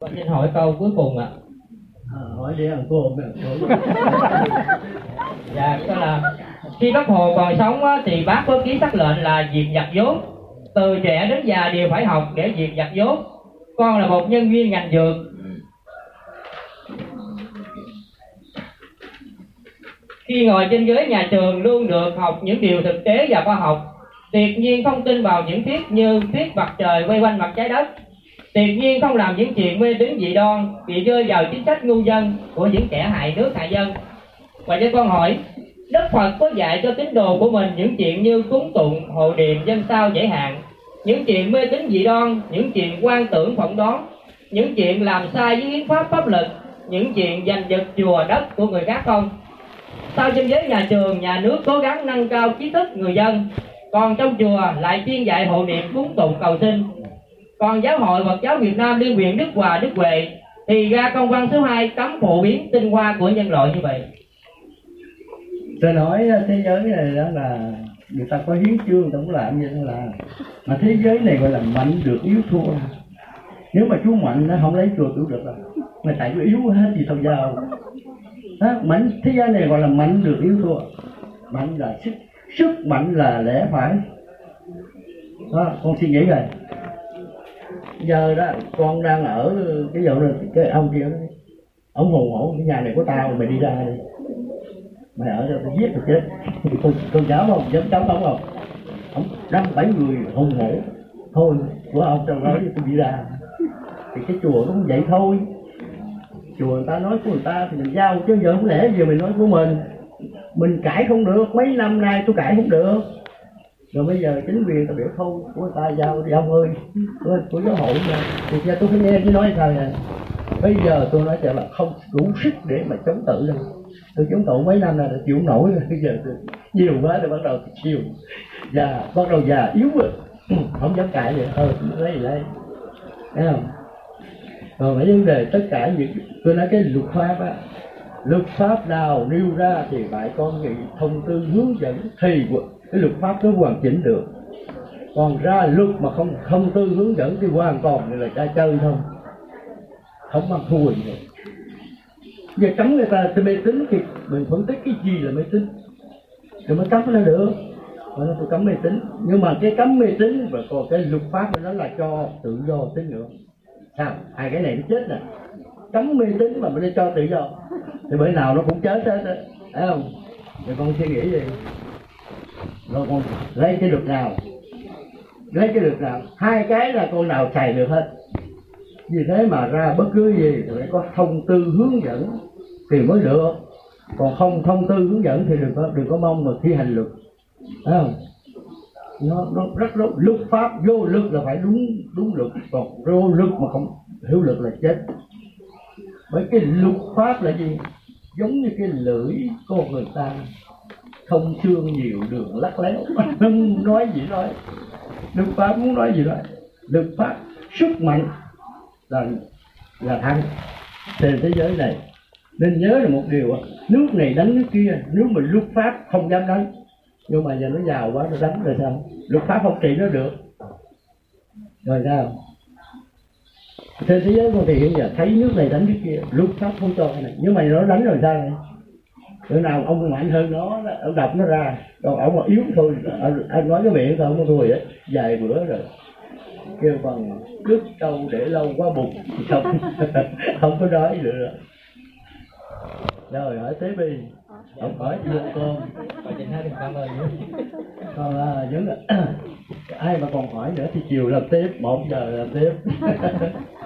Xin hỏi câu cuối cùng ạ. Hỏi đi thằng cô. Dạ, đó là khi Bác Hồ còn sống thì bác có ký sắc lệnh là diệt giặc dốt. Từ trẻ đến già đều phải học để diệt giặc dốt. Con là một nhân viên ngành dược. Khi ngồi trên ghế nhà trường luôn được học những điều thực tế và khoa học. Tuyệt nhiên không tin vào những thuyết như thuyết mặt trời quay quanh mặt trái đất. Tuyệt nhiên không làm những chuyện mê tín dị đoan, bị rơi vào chính sách ngu dân của những kẻ hại nước hại dân. Và cho con hỏi, Đức Phật có dạy cho tín đồ của mình những chuyện như cúng tụng, hộ niệm, dân sao giải hạn, những chuyện mê tín dị đoan, những chuyện quan tưởng phỏng đoán, những chuyện làm sai với hiến pháp pháp lực, những chuyện giành giật chùa đất của người khác không? Sao trên ghế nhà trường, nhà nước cố gắng nâng cao trí thức người dân, còn trong chùa lại chuyên dạy hộ niệm, cúng tụng, cầu xin? Còn Giáo hội Phật giáo Việt Nam Liên viện Đức Hòa, Đức Huệ thì ra công văn số 2 cấm phổ biến tinh hoa của nhân loại như vậy. Tôi nói thế giới này đó là người ta có hiến chương, người ta cũng làm như thế là mà thế giới này gọi là mạnh được yếu thua. Nếu mà chú mạnh nó không lấy chùa cũng được rồi, mà tại chú yếu hết thì thôi giàu. Mạnh thế giới này gọi là mạnh được yếu thua. Mạnh là sức mạnh là lẽ phải. Đó, con suy nghĩ rồi. Giờ đó con đang ở cái vụ này, cái ông kia đó, ông hùng hổ, cái nhà này của tao, mày đi ra đi, mày ở đây mày giết được chết. Con cháu không dám chống ông không? Ông 5-7 người hùng hổ thôi của ông trong đó tôi đi ra. Thì cái chùa nó cũng vậy thôi, chùa người ta nói của người ta thì mình giao, chứ giờ không lẽ giờ mình nói của mình cãi không được. Mấy năm nay tôi cãi không được, rồi bây giờ chính quyền ta biểu thôi của người ta giao đi ông ơi, của giáo hội mà thì ra tôi phải nghe chứ nói sao nè. Bây giờ tôi nói cho là không đủ sức để mà chống tự đâu. Tôi chống tự mấy năm này là chịu nổi rồi, bây giờ nhiều quá rồi bắt đầu chịu, và bắt đầu già yếu rồi, không dám cãi vậy. Lấy gì lấy, thấy không? Còn cái vấn đề tất cả những tôi nói cái luật pháp á, luật pháp nào nêu ra thì phải có nghị thông tư hướng dẫn thì cái luật pháp nó hoàn chỉnh được. Còn ra luật mà không thông tư hướng dẫn thì hoàn toàn là ra chơi thôi, không ăn thua gì. Giờ cấm người ta mê tín thì mình phân tích cái gì là mê tín rồi mới cấm nó được. Mà nó cấm mê tín, nhưng mà cái cấm mê tín và còn cái luật pháp nó là cho tự do tín ngưỡng. Sao? Cái này nó chết nè. Cấm mê tín mà mình cho tự do thì bữa nào nó cũng chết hết á, thấy không? Thì con suy nghĩ gì? Rồi con lấy cái luật nào? Hai cái là con nào xài được hết. Vì thế mà ra bất cứ gì thì phải có thông tư hướng dẫn thì mới được. Còn không thông tư hướng dẫn thì đừng có mong mà thi hành luật, thấy không? Nó rất luật pháp vô luật là phải đúng luật, còn vô luật mà không hiểu luật là chết. Bởi cái luật pháp là gì? Giống như cái lưỡi con người ta, thông xương nhiều đường lắc léo, không nói gì nói. Luật pháp muốn nói gì nói. Luật pháp sức mạnh là thắng trên thế giới này. Nên nhớ là một điều, nước này đánh nước kia, nếu mà luật pháp không dám đánh, nhưng mà giờ nó giàu quá nó đánh rồi sao? Luật pháp không trị nó được rồi sao? Trên thế giới con thì hiện giờ thấy nước này đánh nước kia, luật pháp không cho cái này, nhưng mà nó đánh rồi sao này? Bữa nào ông mạnh hơn nó, ông đập nó ra, còn ông mà yếu thôi, anh nói cái miệng thôi, ông thôi ấy, vài bữa rồi kêu bằng cướp trâu để lâu quá bụng không có đói nữa rồi. Rồi hỏi tiếp đi, ông hỏi gì con? Còn vẫn ai mà còn hỏi nữa thì chiều làm tiếp, 1 giờ làm tiếp.